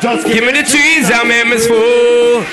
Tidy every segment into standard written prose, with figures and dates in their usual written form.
Give me the trees, I make me smoke.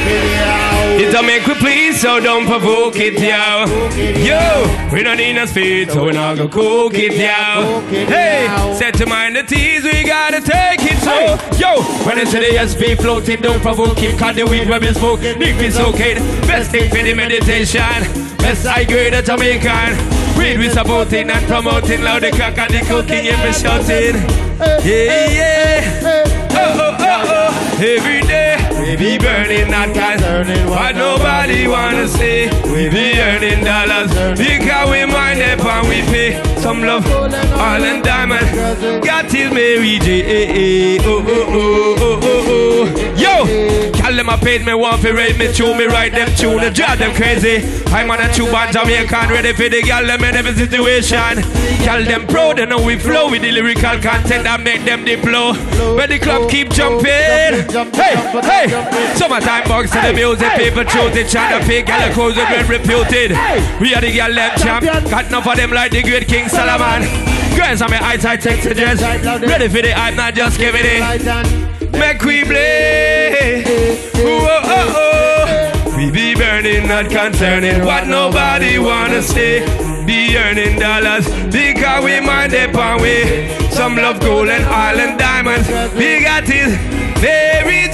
It don't make we please, so don't provoke it, yo. Yo, we don't need no speed, so we not gonna cook it, yo. Hey, set to mind the teas, we gotta take it slow. Yo, when it's the SP floating, don't provoke it, cause the weed when we smoke, Nick is okay. Best thing for the meditation, best high grade of Jamaican. Weed we supporting and promoting, loud the crack and the cooking, and we shouting. Yeah, yeah. Oh, oh, oh, oh. Every day we be burning that kind, but nobody wanna see. We be earning dollars because we mind up and we pay some love, all and diamond. Got till Mary J. Oh, oh, oh, oh, oh, oh. Yo, call them a paid me, want to rate me, chew me, write them tune, and drive them crazy. I'm on a tube on Jamaican, ready for the gal, them in every situation. Call them proud, and know we flow with the lyrical content that make them deploy. When the club keep jumping, hey, hey. Summertime bugs to the music, people choose it, trying to pick gal clothes and well reputed. We are the gal them champ, got enough of them like the great King Solomon. Girls on my eyesight take suggest, ready for the hype, not just give it in. Make we play, oh, oh, oh. We be burning, not concerning what nobody wanna say. Be earning dollars because we mind up and we some love gold and oil and diamonds. We got it Mary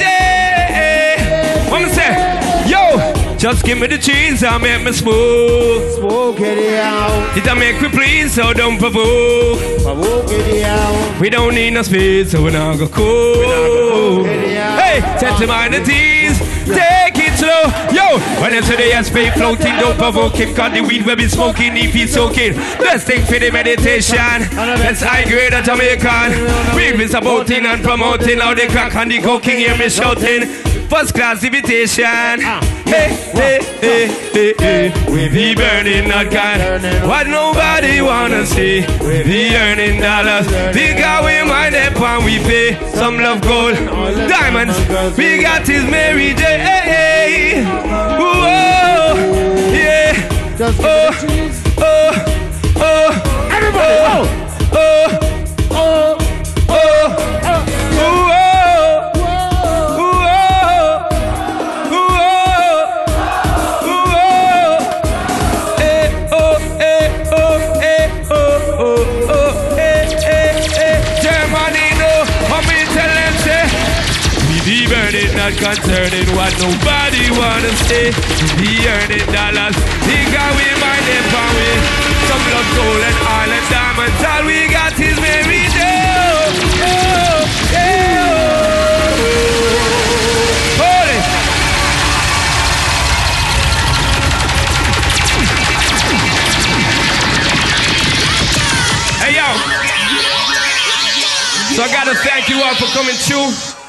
J. What me say? Yo, just give me the cheese and make me smoke. Smoke it out. It don't make me please, so don't provoke. Provoke it out. We don't need no speed, so we're not gonna cool. Hey, set to mind the teas, take it slow. Yo, when it's the SP floating, don't provoke him, cause the weed will be smoking if he's soaking. Best thing for the meditation, that's high grade of Jamaican. Weed is supporting and promoting, how they crack and the cooking, hear me shouting. First class invitation. Hey, hey, hey, hey, hey. We be burning that kind, what nobody wanna see. We be earning dollars because we mind up and we pay some love gold, diamonds. We got his Mary J. Hey, hey. Whoa, yeah. Oh, oh, oh. Everybody, oh, oh, oh, oh, oh. Not concerning what nobody wanna say. Be earning dollars because we mind them for we some love gold and oil and diamonds. All we got is Mary J. Oh, yeah, oh. Hold it. Hey yo, so I gotta thank you all for coming through.